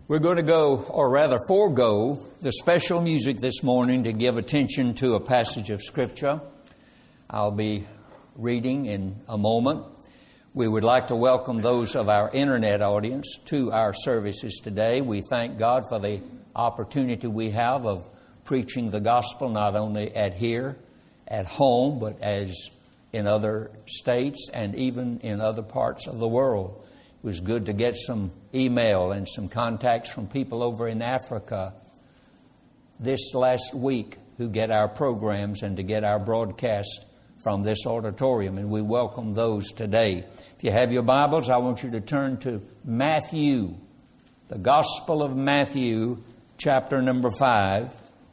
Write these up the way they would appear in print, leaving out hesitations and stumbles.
We're going to go, or rather forego, the special music this morning to give attention to a passage of Scripture. I'll be reading in a moment. We would like to welcome those of our internet audience to our services today. We thank God for the opportunity we have of preaching the gospel not only here at home, but as in other states and even in other parts of the world. It was good to get some email and some contacts from people over in Africa this last week who get our programs and to get our broadcast from this auditorium, and we welcome those today. If you have your Bibles, I want you to turn to Matthew, the Gospel of Matthew, chapter number 5.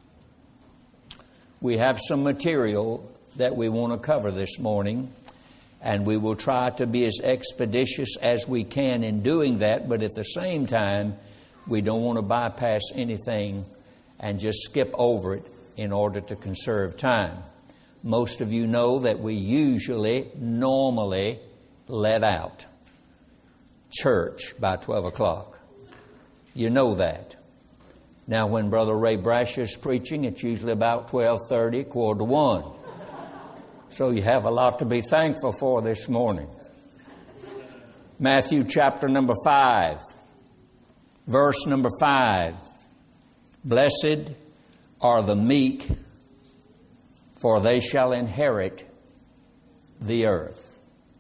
We have some material that we want to cover this morning, and we will try to be as expeditious as we can in doing that, but at the same time, we don't want to bypass anything and just skip over it in order to conserve time. Most of you know that we normally let out church by 12 o'clock. You know that. Now, when Brother Ray Brasher is preaching, it's usually about 12:30, 12:45. So you have a lot to be thankful for this morning. Matthew chapter number 5, verse number 5. Blessed are the meek, for they shall inherit the earth.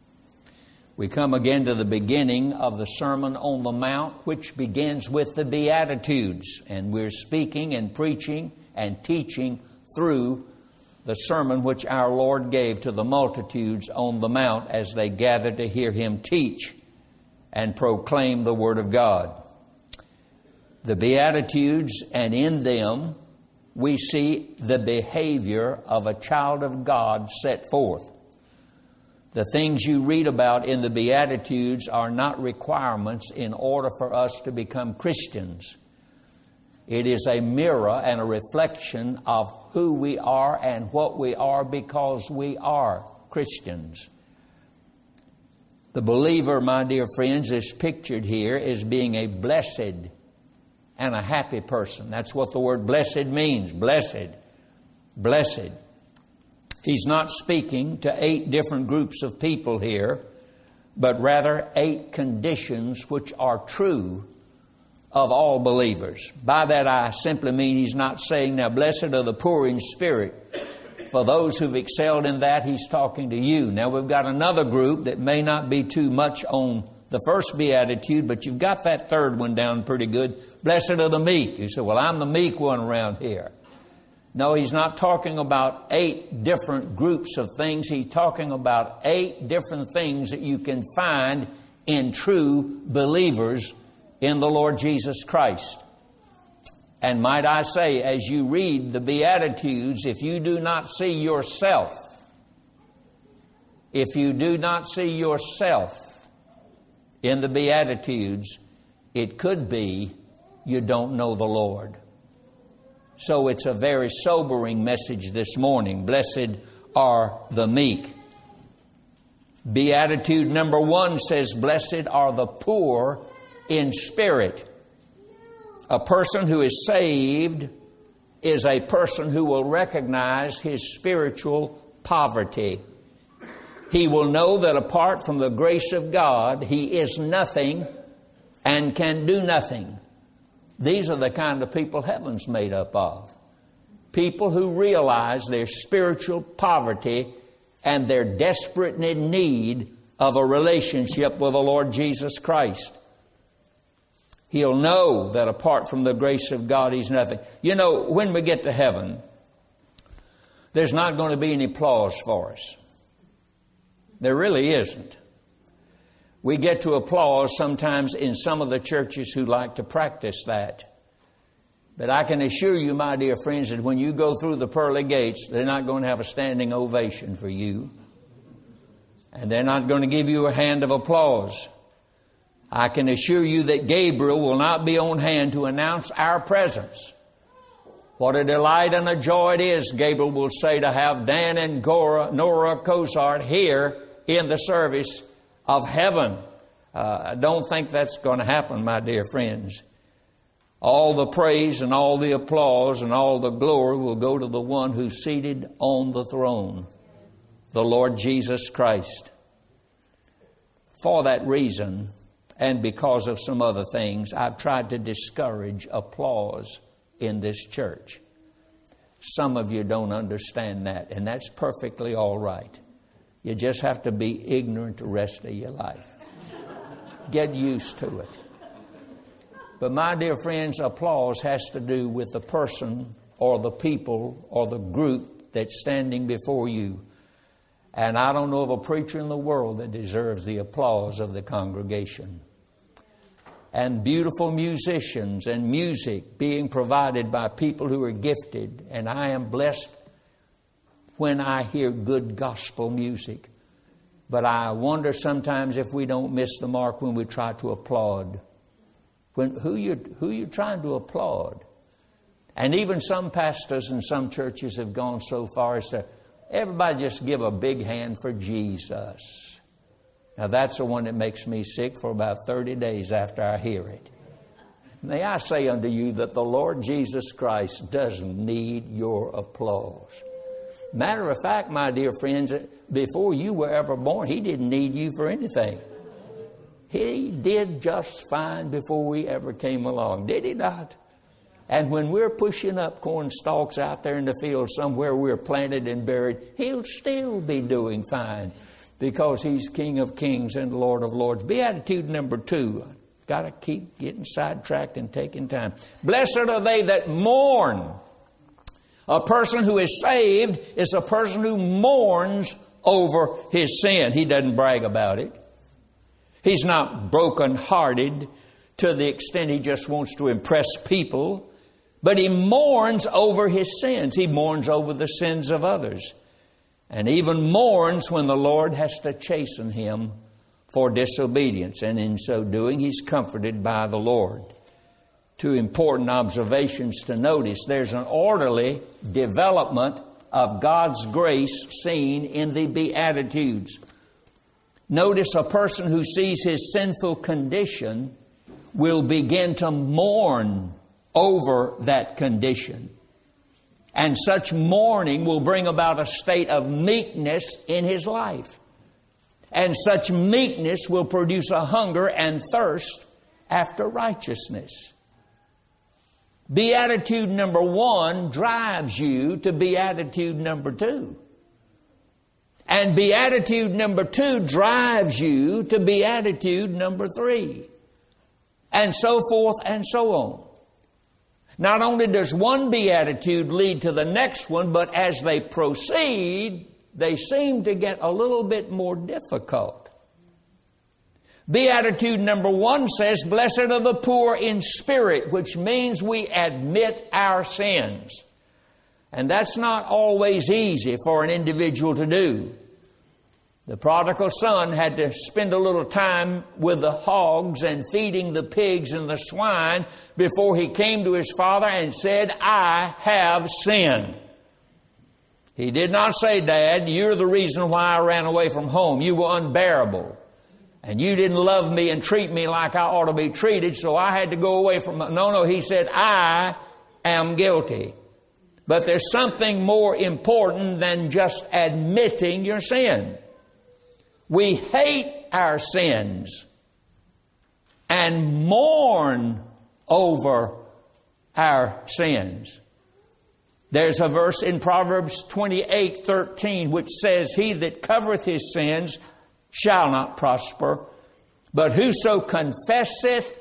We come again to the beginning of the Sermon on the Mount, which begins with the Beatitudes. And we're speaking and preaching and teaching through the sermon which our Lord gave to the multitudes on the Mount as they gathered to hear Him teach and proclaim the Word of God. The Beatitudes, and in them we see the behavior of a child of God set forth. The things you read about in the Beatitudes are not requirements in order for us to become Christians. It is a mirror and a reflection of who we are and what we are because we are Christians. The believer, my dear friends, is pictured here as being a blessed and a happy person. That's what the word blessed means. Blessed. Blessed. He's not speaking to 8 different groups of people here, but rather 8 conditions which are true of all believers. By that I simply mean he's not saying, now blessed are the poor in spirit. For those who've excelled in that, he's talking to you. Now we've got another group that may not be too much on the first beatitude, but you've got that third one down pretty good. Blessed are the meek. You say, well, I'm the meek one around here. No, he's not talking about 8 different groups of things. He's talking about 8 different things that you can find in true believers in the Lord Jesus Christ. And might I say, as you read the Beatitudes, if you do not see yourself in the Beatitudes, it could be you don't know the Lord. So it's a very sobering message this morning. Blessed are the meek. Beatitude number 1 says, blessed are the poor in spirit. A person who is saved is a person who will recognize his spiritual poverty. He will know that apart from the grace of God, he is nothing and can do nothing. These are the kind of people heaven's made up of. People who realize their spiritual poverty and their desperate need of a relationship with the Lord Jesus Christ. He'll know that apart from the grace of God, he's nothing. You know, when we get to heaven, there's not going to be any applause for us. There really isn't. We get to applause sometimes in some of the churches who like to practice that. But I can assure you, my dear friends, that when you go through the pearly gates, they're not going to have a standing ovation for you. And they're not going to give you a hand of applause. I can assure you that Gabriel will not be on hand to announce our presence. What a delight and a joy it is, Gabriel will say, to have Dan and Nora Cozart here in the service of heaven. I don't think that's going to happen, my dear friends. All the praise and all the applause and all the glory will go to the one who's seated on the throne, the Lord Jesus Christ. For that reason, and because of some other things, I've tried to discourage applause in this church. Some of you don't understand that, and that's perfectly all right. You just have to be ignorant the rest of your life. Get used to it. But my dear friends, applause has to do with the person or the people or the group that's standing before you. And I don't know of a preacher in the world that deserves the applause of the congregation. And beautiful musicians and music being provided by people who are gifted. And I am blessed when I hear good gospel music. But I wonder sometimes if we don't miss the mark when we try to applaud. Who you trying to applaud? And even some pastors and some churches have gone so far as to everybody just give a big hand for Jesus. Now that's the one that makes me sick for about 30 days after I hear it. May I say unto you that the Lord Jesus Christ doesn't need your applause. Matter of fact, my dear friends, before you were ever born, He didn't need you for anything. He did just fine before we ever came along, did He not? And when we're pushing up corn stalks out there in the field somewhere we're planted and buried, He'll still be doing fine because He's King of Kings and Lord of Lords. Beatitude number 2. Got to keep getting sidetracked and taking time. Blessed are they that mourn. A person who is saved is a person who mourns over his sin. He doesn't brag about it. He's not broken-hearted to the extent he just wants to impress people. But he mourns over his sins. He mourns over the sins of others. And even mourns when the Lord has to chasten him for disobedience. And in so doing, he's comforted by the Lord. 2 important observations to notice. There's an orderly development of God's grace seen in the Beatitudes. Notice a person who sees his sinful condition will begin to mourn over that condition. And such mourning will bring about a state of meekness in his life. And such meekness will produce a hunger and thirst after righteousness. Beatitude number 1 drives you to beatitude number 2. And beatitude number 2 drives you to beatitude number 3. And so forth and so on. Not only does one beatitude lead to the next one, but as they proceed, they seem to get a little bit more difficult. Beatitude number 1 says, blessed are the poor in spirit, which means we admit our sins. And that's not always easy for an individual to do. The prodigal son had to spend a little time with the hogs and feeding the pigs and the swine before he came to his father and said, I have sinned. He did not say, Dad, you're the reason why I ran away from home. You were unbearable. And you didn't love me and treat me like I ought to be treated, so I had to go away from... No, he said, I am guilty. But there's something more important than just admitting your sin. We hate our sins and mourn over our sins. There's a verse in Proverbs 28:13 which says, he that covereth his sins shall not prosper, but whoso confesseth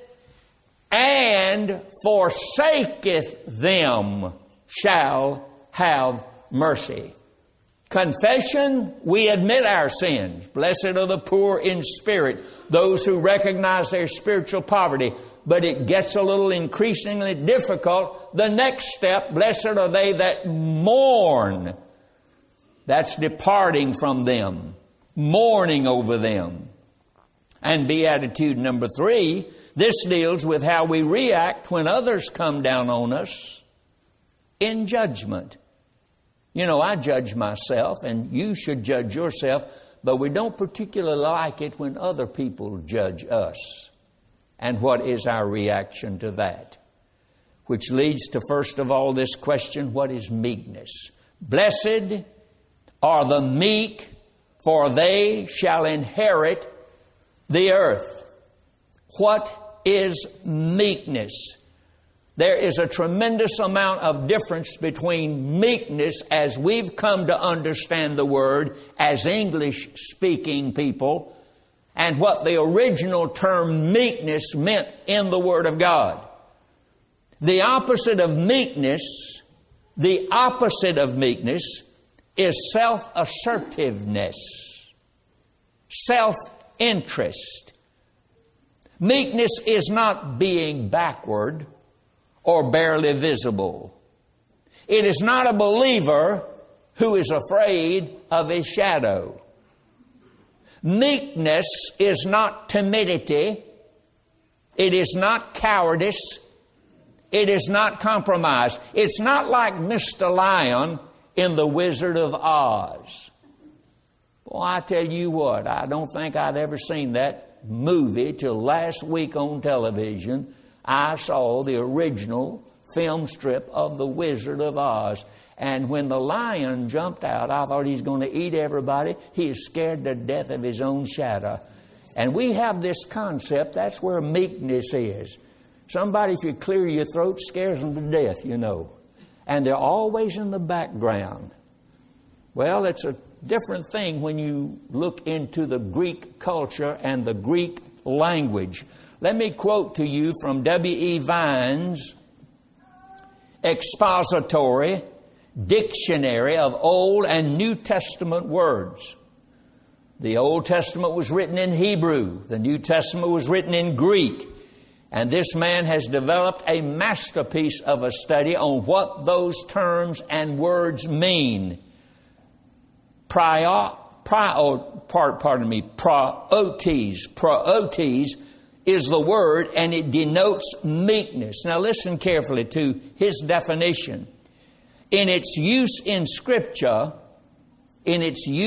and forsaketh them shall have mercy. Confession, we admit our sins. Blessed are the poor in spirit, those who recognize their spiritual poverty. But it gets a little increasingly difficult. The next step, blessed are they that mourn. That's departing from them, mourning over them. And beatitude number 3, this deals with how we react when others come down on us in judgment. You know, I judge myself, and you should judge yourself, but we don't particularly like it when other people judge us. And what is our reaction to that? which leads to, first of all, this question, what is meekness? Blessed are the meek, for they shall inherit the earth. What is meekness? There is a tremendous amount of difference between meekness as we've come to understand the word as English-speaking people and what the original term meekness meant in the Word of God. The opposite of meekness is self-assertiveness, self-interest. Meekness is not being backward or barely visible. It is not a believer who is afraid of his shadow. Meekness is not timidity. It is not cowardice. It is not compromise. It's not like Mr. Lion in The Wizard of Oz. Well, I tell you what, I don't think I'd ever seen that movie till last week on television. I saw the original film strip of The Wizard of Oz. And when the lion jumped out, I thought he's going to eat everybody. He is scared to death of his own shadow. And we have this concept, that's where meekness is. Somebody, if you clear your throat, scares them to death, you know. And they're always in the background. Well, it's a different thing when you look into the Greek culture and the Greek language. Let me quote to you from W.E. Vine's expository dictionary of Old and New Testament words. The Old Testament was written in Hebrew. The New Testament was written in Greek. And this man has developed a masterpiece of a study on what those terms and words mean. Praotes is the word, and it denotes meekness. Now listen carefully to his definition. In its use in Scripture, in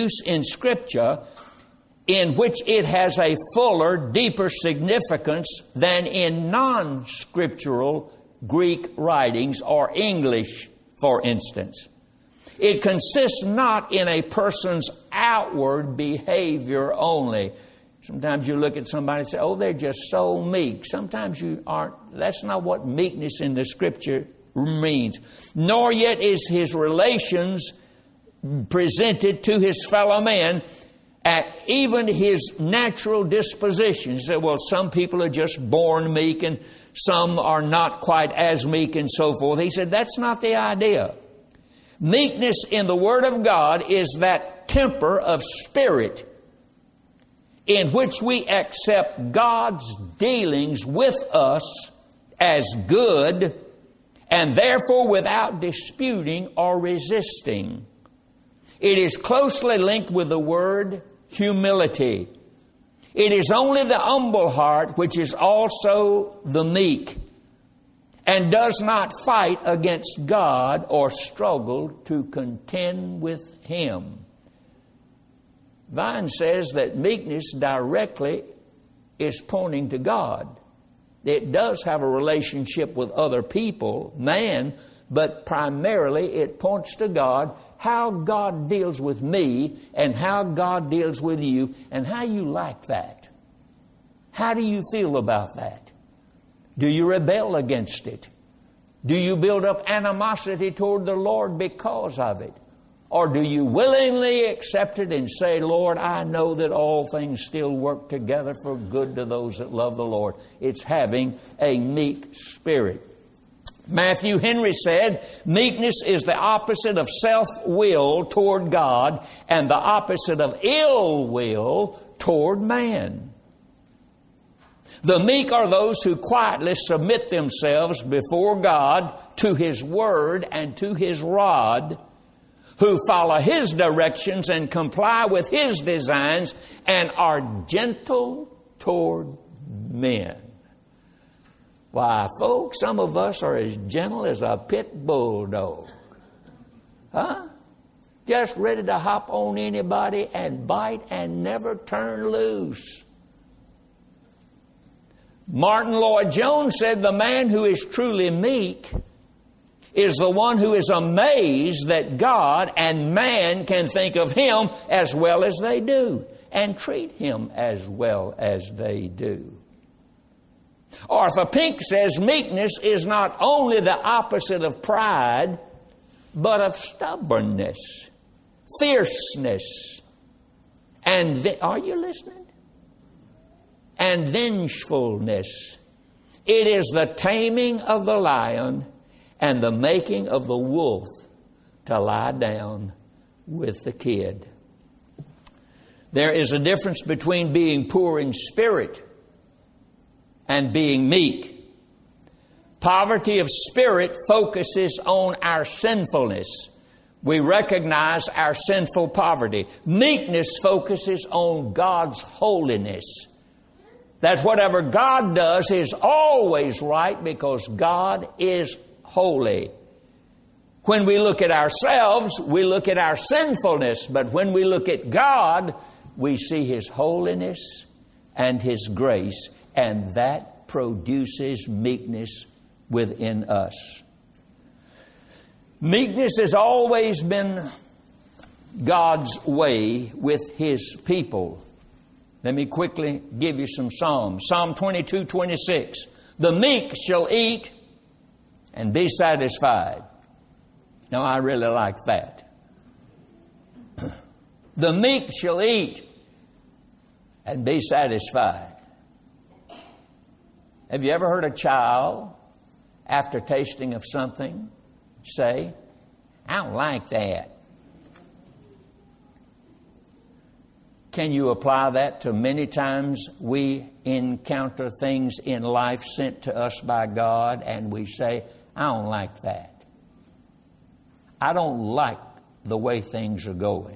which it has a fuller, deeper significance than in non-scriptural Greek writings or English, for instance. It consists not in a person's outward behavior only. Sometimes you look at somebody and say, oh, they're just so meek. Sometimes you aren't. That's not what meekness in the Scripture means. Nor yet is his relations presented to his fellow men at even his natural disposition. You say, well, some people are just born meek and some are not quite as meek and so forth. He said, that's not the idea. Meekness in the Word of God is that temper of spirit in which we accept God's dealings with us as good and therefore without disputing or resisting. It is closely linked with the word humility. It is only the humble heart which is also the meek and does not fight against God or struggle to contend with Him. Vine says that meekness directly is pointing to God. It does have a relationship with other people, man, but primarily it points to God, how God deals with me and how God deals with you and how you like that. How do you feel about that? Do you rebel against it? Do you build up animosity toward the Lord because of it? Or do you willingly accept it and say, Lord, I know that all things still work together for good to those that love the Lord. It's having a meek spirit. Matthew Henry said, meekness is the opposite of self-will toward God and the opposite of ill will toward man. The meek are those who quietly submit themselves before God to His Word and to His rod, who follow His directions and comply with His designs and are gentle toward men. Why, folks, some of us are as gentle as a pit bulldog. Huh? Just ready to hop on anybody and bite and never turn loose. Martin Lloyd-Jones said the man who is truly meek is the one who is amazed that God and man can think of him as well as they do and treat him as well as they do. Arthur Pink says meekness is not only the opposite of pride, but of stubbornness, fierceness, and are you listening? And vengefulness. It is the taming of the lion and the making of the wolf to lie down with the kid. There is a difference between being poor in spirit and being meek. Poverty of spirit focuses on our sinfulness. We recognize our sinful poverty. Meekness focuses on God's holiness. That whatever God does is always right because God is holy. When we look at ourselves, we look at our sinfulness. But when we look at God, we see His holiness and His grace. And that produces meekness within us. Meekness has always been God's way with His people. Let me quickly give you some Psalms. Psalm 22:26. The meek shall eat and be satisfied. Now, I really like that. The meek shall eat and be satisfied. Have you ever heard a child, after tasting of something, say, I don't like that? Can you apply that to many times we encounter things in life sent to us by God and we say, I don't like that. I don't like the way things are going.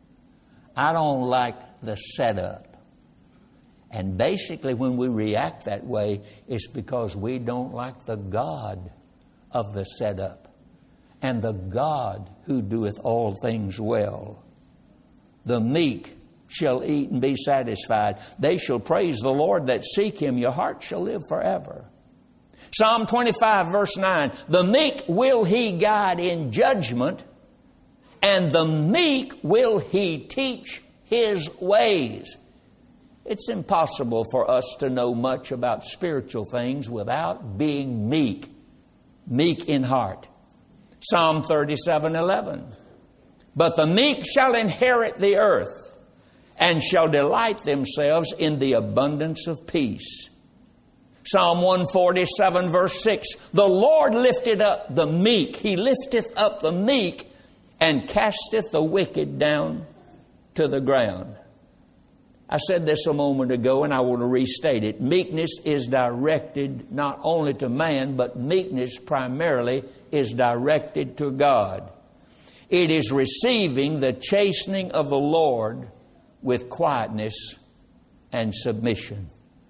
I don't like the setup. And basically when we react that way, it's because we don't like the God of the setup and the God who doeth all things well. The meek shall eat and be satisfied. They shall praise the Lord that seek Him. Your heart shall live forever. Psalm 25 verse 9. The meek will He guide in judgment, and the meek will He teach His ways. It's impossible for us to know much about spiritual things without being meek. Meek in heart. Psalm 37:11. But the meek shall inherit the earth and shall delight themselves in the abundance of peace. Psalm 147 verse 6. The Lord lifted up the meek. He lifteth up the meek and casteth the wicked down to the ground. I said this a moment ago and I want to restate it. Meekness is directed not only to man, but meekness primarily is directed to God. It is receiving the chastening of the Lord with quietness and submission.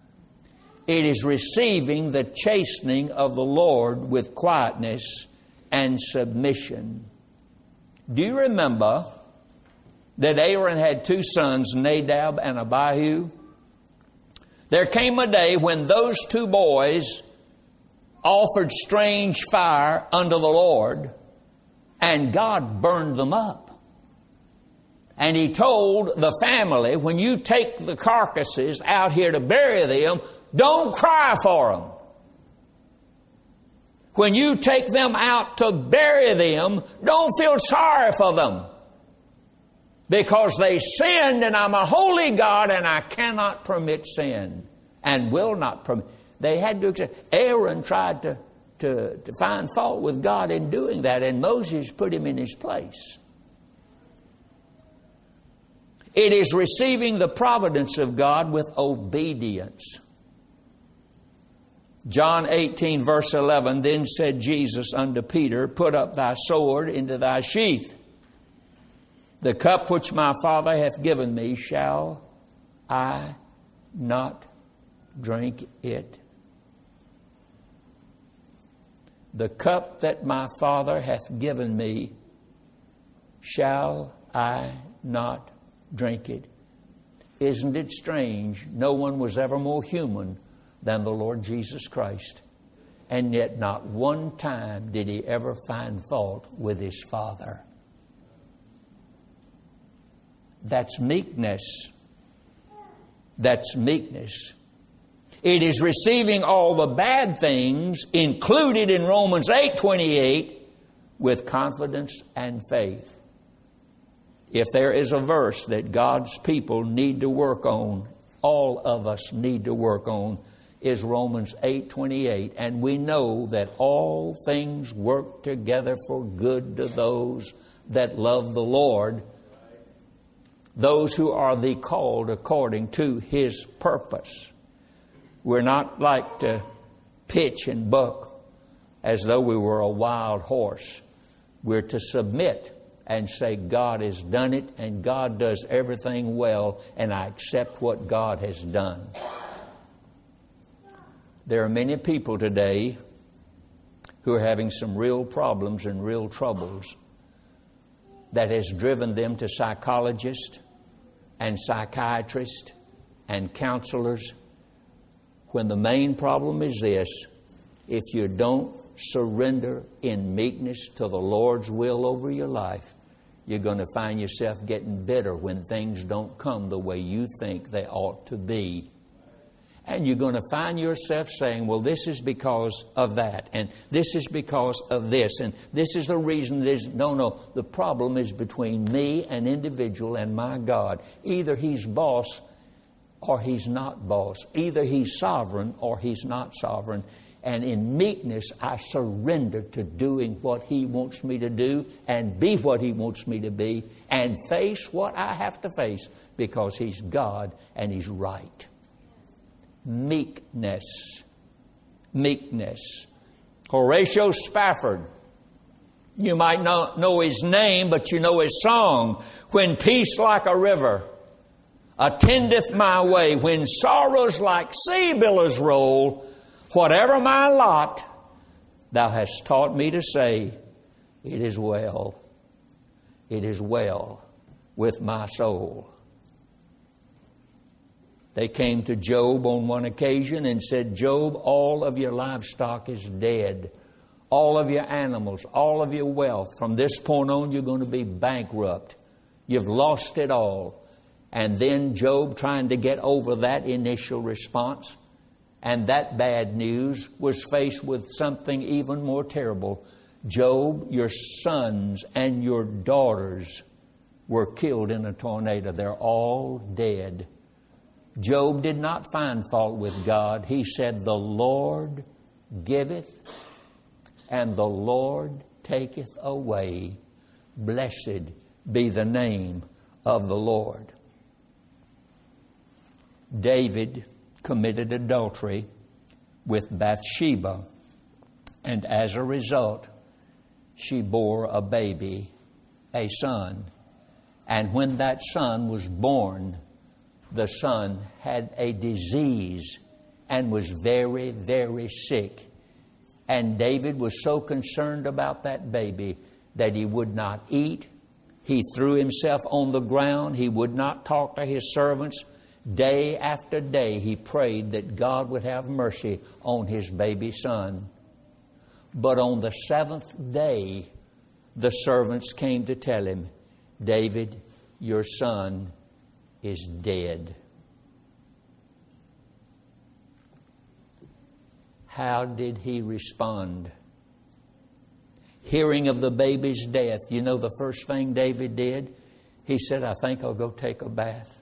It is receiving the chastening of the Lord with quietness and submission. Do you remember that Aaron had two sons, Nadab and Abihu? There came a day when those two boys offered strange fire unto the Lord, and God burned them up. And He told the family, when you take the carcasses out here to bury them, don't cry for them. When you take them out to bury them, don't feel sorry for them. Because they sinned, and I'm a holy God, and I cannot permit sin and will not permit. They had to accept. Aaron tried to find fault with God in doing that, and Moses put him in his place. It is receiving the providence of God with obedience. John 18 verse 11, then said Jesus unto Peter, put up thy sword into thy sheath. The cup which my Father hath given me, shall I not drink it? The cup that my Father hath given me, shall I not drink it? Isn't it strange? No one was ever more human than the Lord Jesus Christ. And yet not one time did he ever find fault with his Father. That's meekness. That's meekness. It is receiving all the bad things included in Romans 8:28 with confidence and faith. If there is a verse that God's people need to work on, all of us need to work on, is Romans 8:28. And we know that all things work together for good to those that love the Lord, those who are the called according to His purpose. We're not like to pitch and buck as though we were a wild horse. We're to submit and say, God has done it, and God does everything well, and I accept what God has done. There are many people today who are having some real problems and real troubles that has driven them to psychologists and psychiatrists and counselors, when the main problem is this: if you don't surrender in meekness to the Lord's will over your life, you're going to find yourself getting bitter when things don't come the way you think they ought to be. And you're going to find yourself saying, well, this is because of that, and this is because of this, and this is the reason. No, the problem is between me, an individual, and my God. Either He's boss or He's not boss. Either He's sovereign or He's not sovereign. And in meekness, I surrender to doing what He wants me to do and be what He wants me to be and face what I have to face because He's God and He's right. Meekness. Meekness. Horatio Spafford. You might not know his name, but you know his song. When peace like a river attendeth my way, when sorrows like sea billows roll, whatever my lot, Thou hast taught me to say, it is well. It is well with my soul. They came to Job on one occasion and said, Job, all of your livestock is dead. All of your animals, all of your wealth. From this point on, you're going to be bankrupt. You've lost it all. And then Job, trying to get over that initial response and that bad news, was faced with something even more terrible. Job, your sons and your daughters were killed in a tornado. They're all dead. Job did not find fault with God. He said, the Lord giveth and the Lord taketh away. Blessed be the name of the Lord. David committed adultery with Bathsheba, and as a result, she bore a baby, a son. And when that son was born, the son had a disease and was very, very sick. And David was so concerned about that baby that he would not eat. He threw himself on the ground. He would not talk to his servants. Day after day, he prayed that God would have mercy on his baby son. But on the seventh day, the servants came to tell him, David, your son is dead. How did he respond? Hearing of the baby's death, you know the first thing David did? He said, I think I'll go take a bath.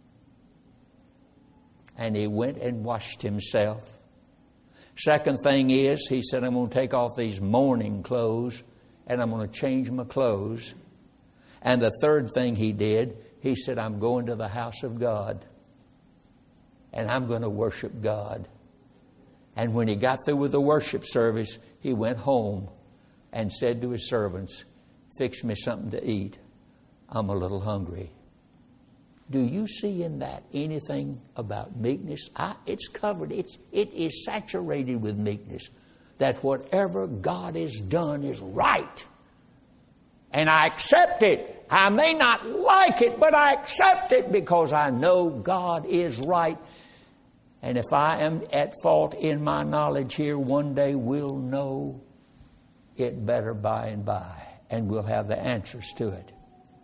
And he went and washed himself. Second thing is, he said, I'm going to take off these mourning clothes and I'm going to change my clothes. And the third thing he did, he said, I'm going to the house of God and I'm going to worship God. And when he got through with the worship service, he went home and said to his servants, fix me something to eat. I'm a little hungry. Do you see in that anything about meekness? It's covered. It is saturated with meekness. That whatever God has done is right. And I accept it. I may not like it, but I accept it because I know God is right. And if I am at fault in my knowledge here, one day we'll know it better by and by. And we'll have the answers to it.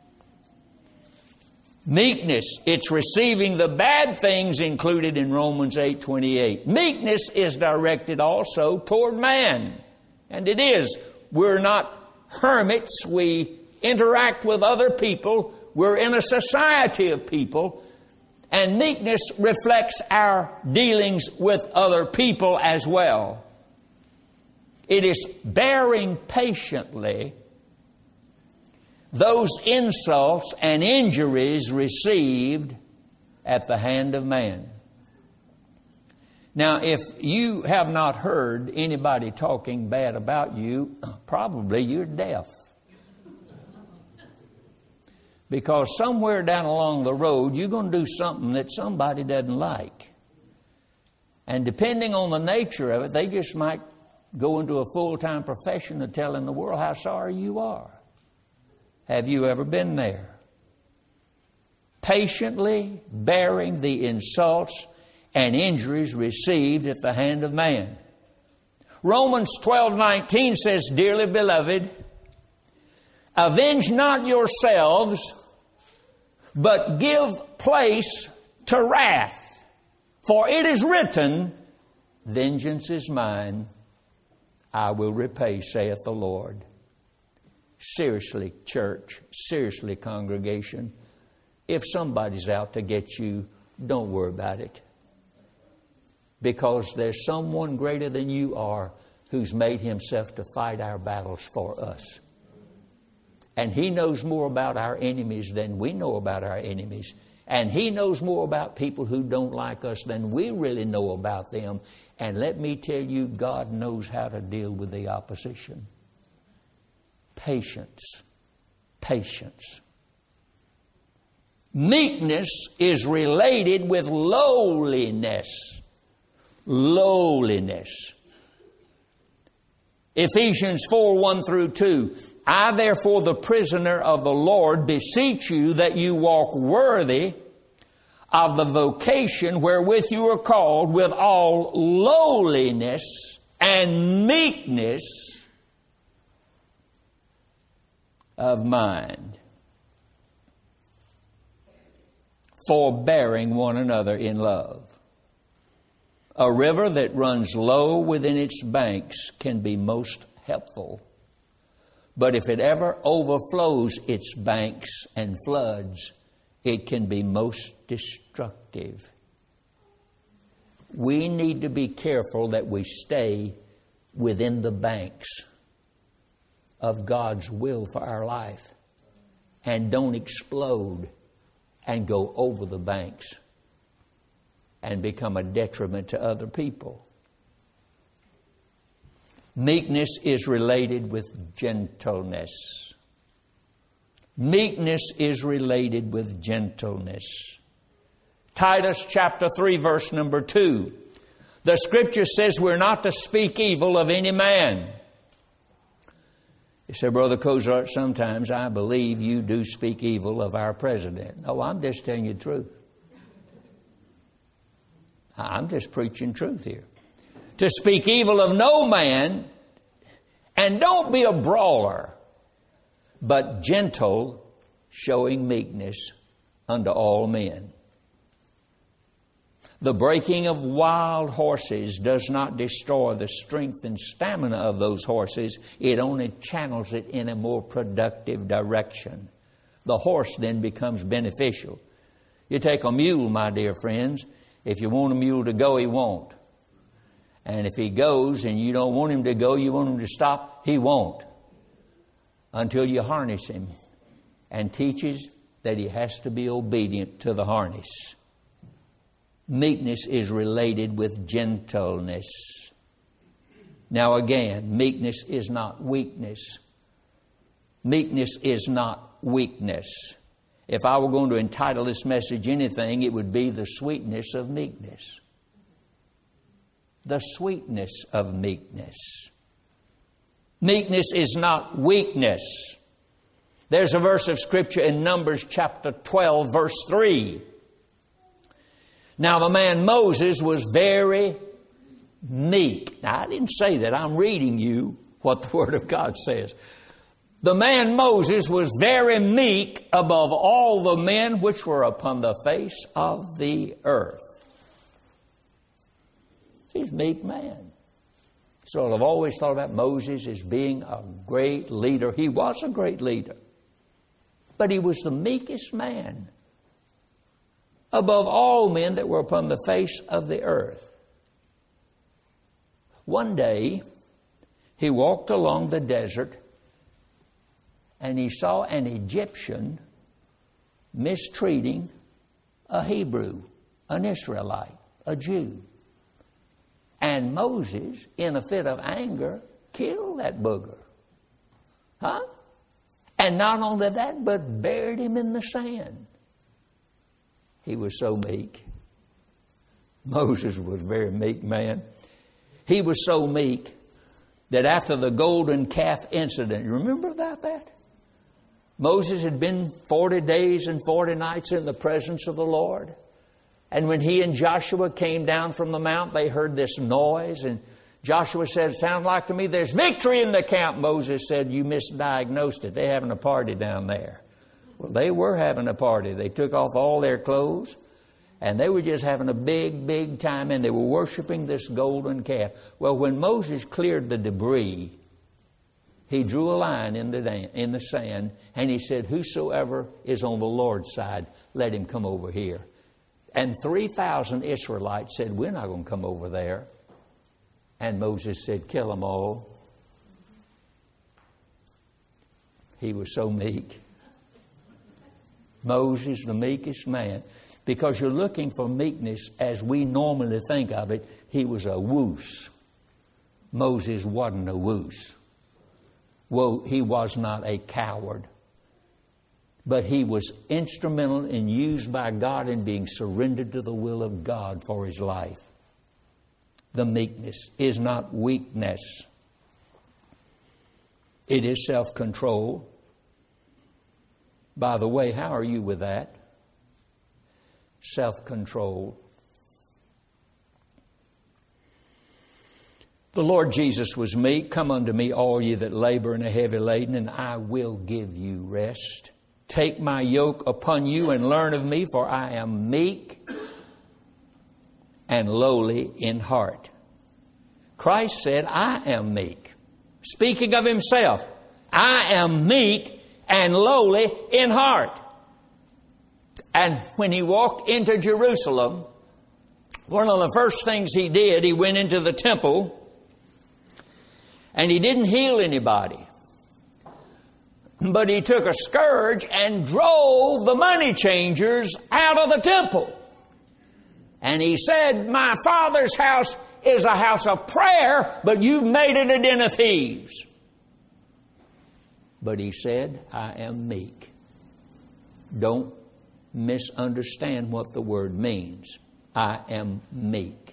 Meekness, it's receiving the bad things included in Romans 8:28. Meekness is directed also toward man. And it is. We're not hermits. We interact with other people. We're in a society of people. And meekness reflects our dealings with other people as well. It is bearing patiently those insults and injuries received at the hand of man. Now, if you have not heard anybody talking bad about you, probably you're deaf. Because somewhere down along the road, you're going to do something that somebody doesn't like. And depending on the nature of it, they just might go into a full-time profession of telling the world how sorry you are. Have you ever been there? Patiently bearing the insults and injuries received at the hand of man. Romans 12:19 says, "Dearly beloved, avenge not yourselves, but give place to wrath. For it is written, vengeance is mine, I will repay, saith the Lord." Seriously, church, seriously, congregation, if somebody's out to get you, don't worry about it. Because there's someone greater than you are who's made himself to fight our battles for us. And he knows more about our enemies than we know about our enemies. And he knows more about people who don't like us than we really know about them. And let me tell you, God knows how to deal with the opposition. Patience. Patience. Meekness is related with lowliness. Lowliness. Ephesians 4:1-2. "I therefore, the prisoner of the Lord, beseech you that you walk worthy of the vocation wherewith you are called, with all lowliness and meekness of mind, forbearing one another in love." A river that runs low within its banks can be most helpful. But if it ever overflows its banks and floods, it can be most destructive. We need to be careful that we stay within the banks of God's will for our life and don't explode and go over the banks and become a detriment to other people. Meekness is related with gentleness. Meekness is related with gentleness. Titus chapter 3 verse number 2. The scripture says we're not to speak evil of any man. You say, Brother Cozart, sometimes I believe you do speak evil of our president. No, I'm just telling you the truth. I'm just preaching truth here. To speak evil of no man, and don't be a brawler, but gentle, showing meekness unto all men. The breaking of wild horses does not destroy the strength and stamina of those horses. It only channels it in a more productive direction. The horse then becomes beneficial. You take a mule, my dear friends. If you want a mule to go, he won't. And if he goes and you don't want him to go, you want him to stop, he won't. Until you harness him and teaches that he has to be obedient to the harness. Meekness is related with gentleness. Now again, meekness is not weakness. Meekness is not weakness. If I were going to entitle this message anything, it would be the sweetness of meekness. The sweetness of meekness. Meekness is not weakness. There's a verse of Scripture in Numbers chapter 12, verse 3. Now the man Moses was very meek. Now I didn't say that. I'm reading you what the Word of God says. The man Moses was very meek above all the men which were upon the face of the earth. He's a meek man. So I've always thought about Moses as being a great leader. He was a great leader. But he was the meekest man above all men that were upon the face of the earth. One day, he walked along the desert and he saw an Egyptian mistreating a Hebrew, an Israelite, a Jew. And Moses, in a fit of anger, killed that booger. Huh? And not only that, but buried him in the sand. He was so meek. Moses was a very meek man. He was so meek that after the golden calf incident, you remember about that? Moses had been 40 days and 40 nights in the presence of the Lord. And when he and Joshua came down from the mount, they heard this noise. And Joshua said, "It sounds like to me there's victory in the camp." Moses said, "You misdiagnosed it. They're having a party down there." Well, they were having a party. They took off all their clothes. And they were just having a big, big time. And they were worshiping this golden calf. Well, when Moses cleared the debris, he drew a line in the sand, and he said, "Whosoever is on the Lord's side, let him come over here." And 3,000 Israelites said, "We're not going to come over there." And Moses said, "Kill them all." He was so meek. Moses, the meekest man. Because you're looking for meekness as we normally think of it, he was a woos. Moses wasn't a woos. Well, he was not a coward. But he was instrumental and used by God in being surrendered to the will of God for his life. The meekness is not weakness. It is self-control. By the way, how are you with that? Self-control. The Lord Jesus was meek. "Come unto me, all ye that labor and are heavy laden, and I will give you rest. Take my yoke upon you and learn of me, for I am meek and lowly in heart." Christ said, "I am meek." Speaking of himself, "I am meek and lowly in heart." And when he walked into Jerusalem, one of the first things he did, he went into the temple and he didn't heal anybody. But he took a scourge and drove the money changers out of the temple. And he said, "My Father's house is a house of prayer, but you've made it a den of thieves." But he said, "I am meek." Don't misunderstand what the word means. I am meek.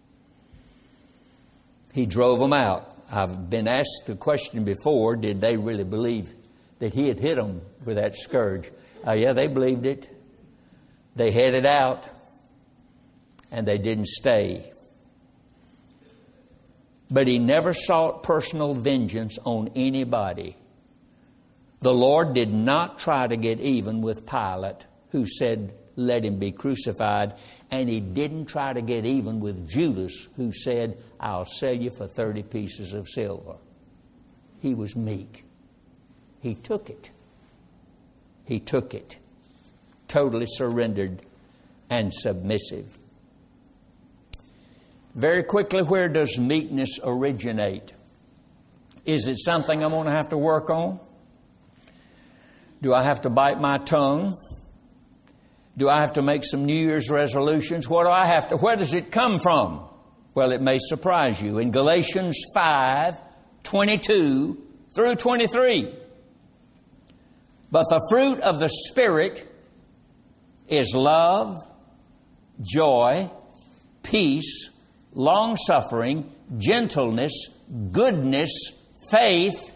He drove them out. I've been asked the question before, did they really believe that he had hit them with that scourge? Yeah, they believed it. They headed out and they didn't stay. But he never sought personal vengeance on anybody. The Lord did not try to get even with Pilate, who said, "Let him be crucified." And he didn't try to get even with Judas, who said, "I'll sell you for 30 pieces of silver." He was meek. He took it. He took it. Totally surrendered and submissive. Very quickly, where does meekness originate? Is it something I'm going to have to work on? Do I have to bite my tongue? Do I have to make some New Year's resolutions? Where does it come from? Well, it may surprise you. In Galatians 5:22 through 23. But the fruit of the Spirit is love, joy, peace, long-suffering, gentleness, goodness, faith,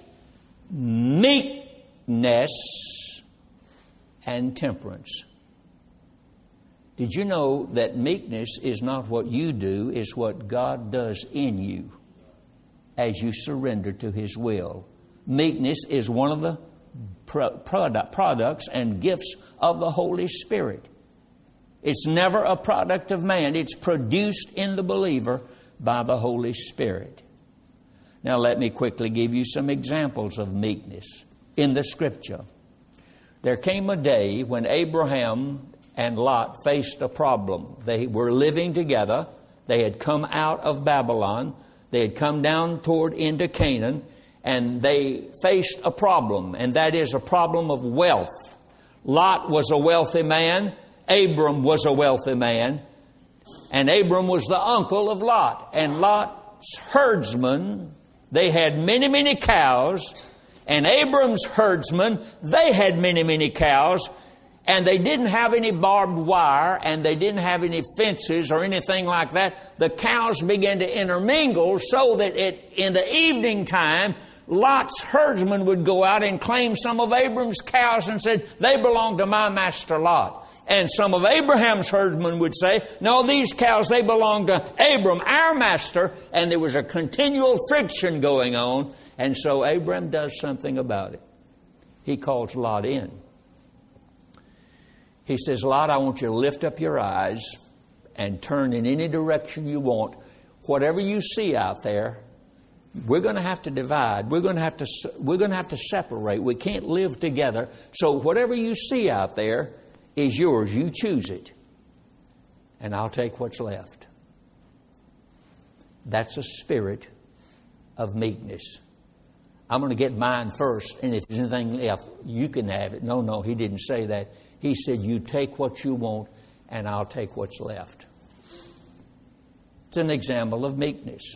meekness, and temperance. Did you know that meekness is not what you do, it's what God does in you as you surrender to His will? Meekness is one of the products and gifts of the Holy Spirit. It's never a product of man. It's produced in the believer by the Holy Spirit. Now let me quickly give you some examples of meekness in the Scripture. There came a day when Abraham and Lot faced a problem. They were living together. They had come out of Babylon. They had come down toward into Canaan, and they faced a problem, and that is a problem of wealth. Lot was a wealthy man. Abram was a wealthy man. And Abram was the uncle of Lot. And Lot's herdsmen, they had many, many cows. And Abram's herdsmen, they had many, many cows. And they didn't have any barbed wire, and they didn't have any fences or anything like that. The cows began to intermingle so that in the evening time, Lot's herdsmen would go out and claim some of Abram's cows and said, they belong to my master Lot. And some of Abraham's herdsmen would say, no, these cows, they belong to Abram, our master. And there was a continual friction going on. And so Abram does something about it. He calls Lot in. He says, Lot, I want you to lift up your eyes and turn in any direction you want. Whatever you see out there, we're going to have to divide. We're going to have to separate. We can't live together. So whatever you see out there is yours. You choose it. And I'll take what's left. That's a spirit of meekness. I'm going to get mine first, and if there's anything left, you can have it. No, he didn't say that. He said, you take what you want, and I'll take what's left. It's an example of meekness.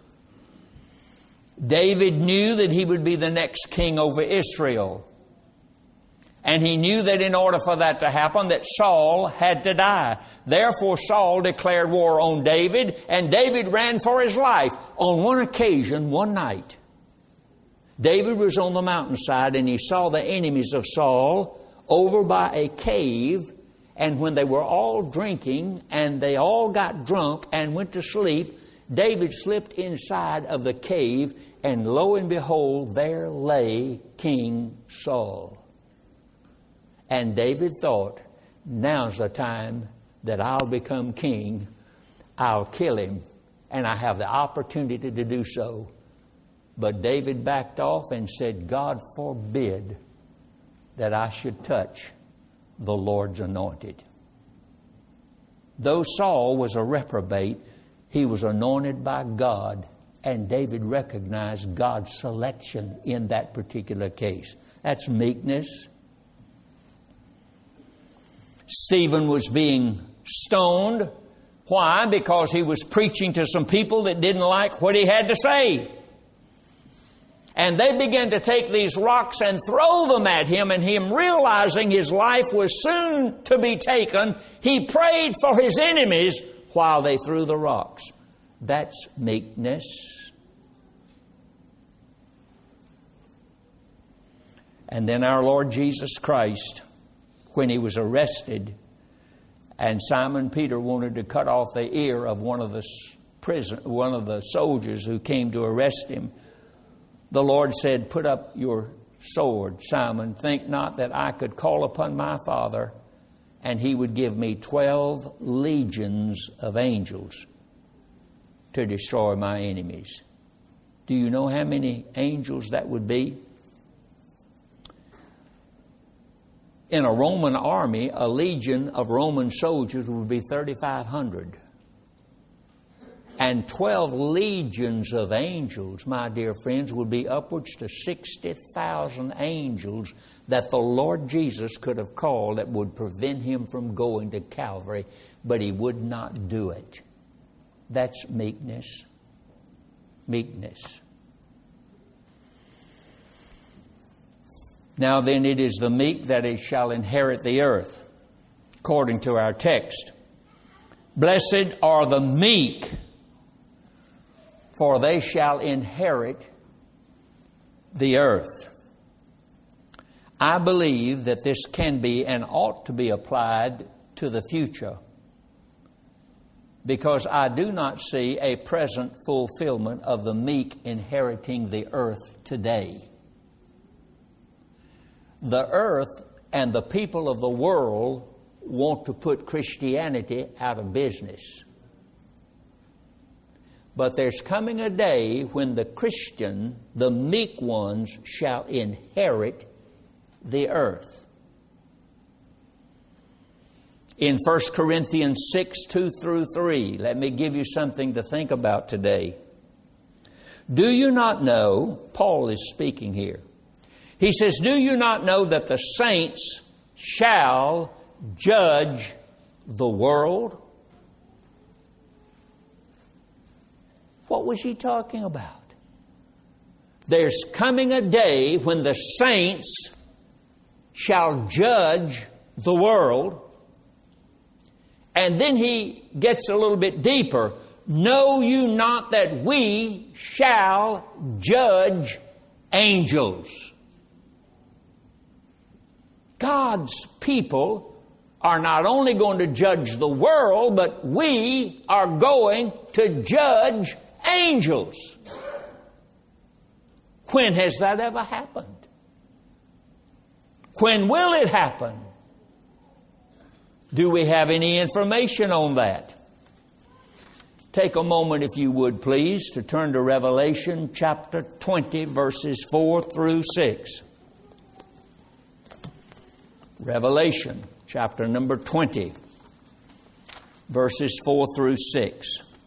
David knew that he would be the next king over Israel. And he knew that in order for that to happen, that Saul had to die. Therefore, Saul declared war on David, and David ran for his life. On one occasion, one night, David was on the mountainside, and he saw the enemies of Saul over by a cave. And when they were all drinking, and they all got drunk and went to sleep, David slipped inside of the cave, and lo and behold, there lay King Saul. And David thought, now's the time that I'll become king. I'll kill him, and I have the opportunity to do so. But David backed off and said, God forbid that I should touch the Lord's anointed. Though Saul was a reprobate, he was anointed by God, and David recognized God's selection in that particular case. That's meekness. Stephen was being stoned. Why? Because he was preaching to some people that didn't like what he had to say. And they began to take these rocks and throw them at him, and him realizing his life was soon to be taken, he prayed for his enemies while they threw the rocks. That's meekness. And then our Lord Jesus Christ, when he was arrested, and Simon Peter wanted to cut off the ear of one of the soldiers who came to arrest him, the Lord said, put up your sword, Simon. Think not that I could call upon my Father, and he would give me 12 legions of angels to destroy my enemies. Do you know how many angels that would be? In a Roman army, a legion of Roman soldiers would be 3,500. And 12 legions of angels, my dear friends, would be upwards to 60,000 angels that the Lord Jesus could have called that would prevent him from going to Calvary, but he would not do it. That's meekness. Meekness. Now then, it is the meek that shall inherit the earth, according to our text. Blessed are the meek, for they shall inherit the earth. I believe that this can be and ought to be applied to the future because I do not see a present fulfillment of the meek inheriting the earth today. The earth and the people of the world want to put Christianity out of business. But there's coming a day when the Christian, the meek ones, shall inherit the earth. In 1 Corinthians 6, 2 through 3, let me give you something to think about today. Do you not know, Paul is speaking here, he says, do you not know that the saints shall judge the world? What was he talking about? There's coming a day when the saints shall judge the world. And then he gets a little bit deeper. Know you not that we shall judge angels? God's people are not only going to judge the world, but we are going to judge angels. When has that ever happened? When will it happen? Do we have any information on that? Take a moment, if you would please, to turn to Revelation chapter 20, verses 4 through 6. Revelation chapter number 20, verses 4 through 6.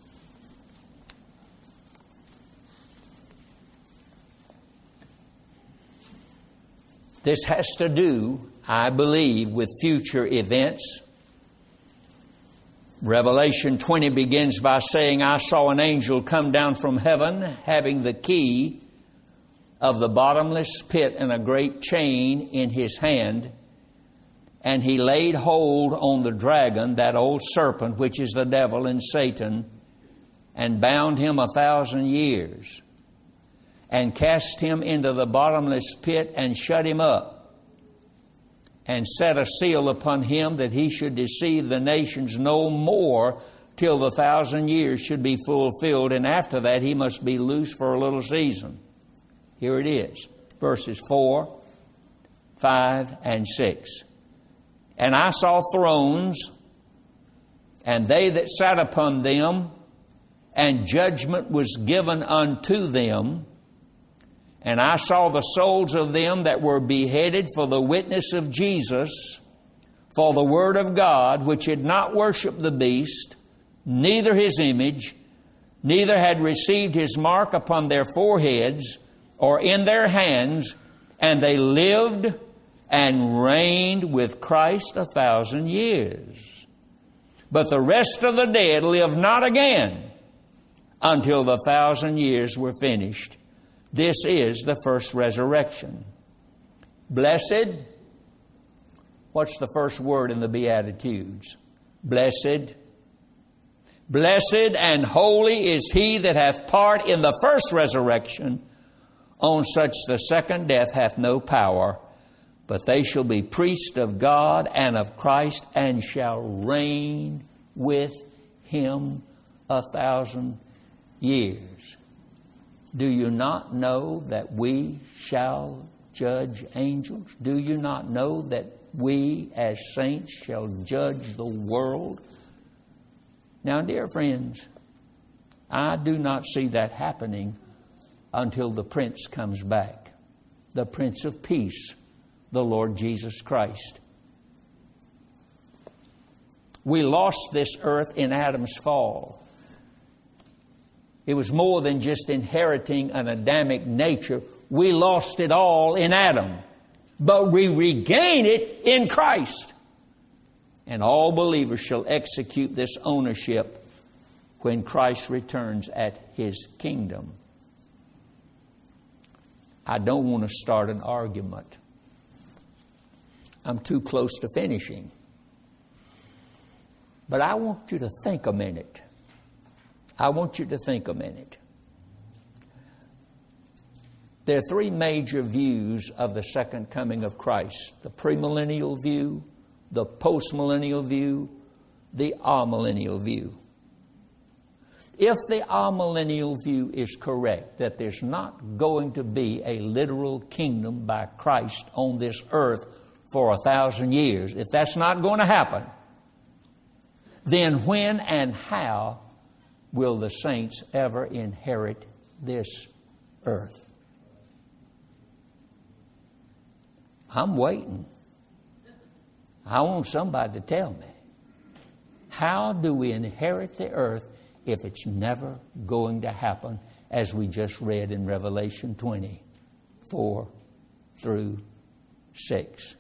This has to do, I believe, with future events. Revelation 20 begins by saying, I saw an angel come down from heaven, having the key of the bottomless pit and a great chain in his hand. And he laid hold on the dragon, that old serpent, which is the devil and Satan, and bound him 1,000 years, and cast him into the bottomless pit, and shut him up, and set a seal upon him, that he should deceive the nations no more, till the 1,000 years should be fulfilled, and after that he must be loosed for a little season. Here it is, verses 4, 5, and 6. And I saw thrones, and they that sat upon them, and judgment was given unto them. And I saw the souls of them that were beheaded for the witness of Jesus, for the word of God, which had not worshipped the beast, neither his image, neither had received his mark upon their foreheads or in their hands, and they lived and reigned with Christ 1,000 years. But the rest of the dead lived not again until the 1,000 years were finished. This is the first resurrection. Blessed. What's the first word in the Beatitudes? Blessed. Blessed and holy is he that hath part in the first resurrection. On such the second death hath no power. But they shall be priests of God and of Christ, and shall reign with him 1,000 years. Do you not know that we shall judge angels? Do you not know that we as saints shall judge the world? Now, dear friends, I do not see that happening until the Prince comes back, the Prince of Peace, the Lord Jesus Christ. We lost this earth in Adam's fall. It was more than just inheriting an Adamic nature. We lost it all in Adam. But we regain it in Christ. And all believers shall execute this ownership when Christ returns at his kingdom. I don't want to start an argument. I'm too close to finishing. But I want you to think a minute. I want you to think a minute. There are three major views of the second coming of Christ. The premillennial view, the postmillennial view, the amillennial view. If the amillennial view is correct, that there's not going to be a literal kingdom by Christ on this earth for 1,000 years, if that's not going to happen, then when and how will the saints ever inherit this earth? I'm waiting. I want somebody to tell me. How do we inherit the earth if it's never going to happen, as we just read in Revelation 20:4 through 6?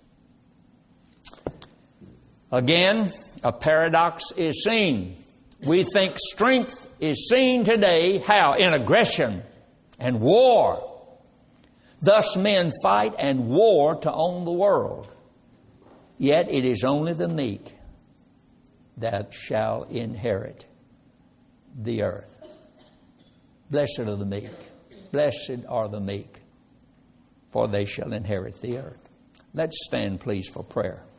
Again, a paradox is seen. We think strength is seen today, how? In aggression and war. Thus men fight and war to own the world. Yet it is only the meek that shall inherit the earth. Blessed are the meek. Blessed are the meek, for they shall inherit the earth. Let's stand, please, for prayer.